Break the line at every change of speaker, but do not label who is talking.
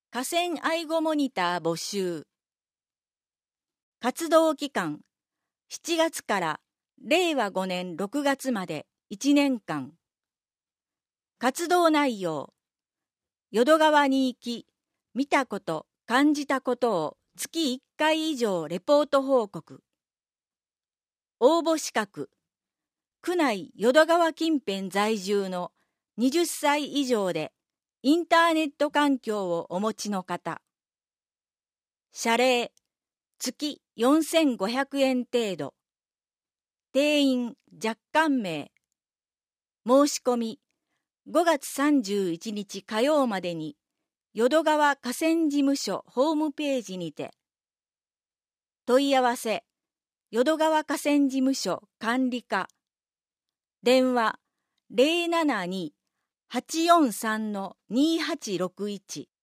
河川愛護モニター募集。活動期間、7月から令和5年6月まで1年間。活動内容、淀川に行き、見たこと、感じたことを月1回以上レポート報告。応募資格、区内淀川近辺在住の20歳以上でインターネット環境をお持ちの方。謝礼、月4500円程度。定員若干名。申し込み、5月31日火曜までに、淀川河川事務所ホームページにて。問い合わせ、淀川河川事務所管理課。電話、072-843-2861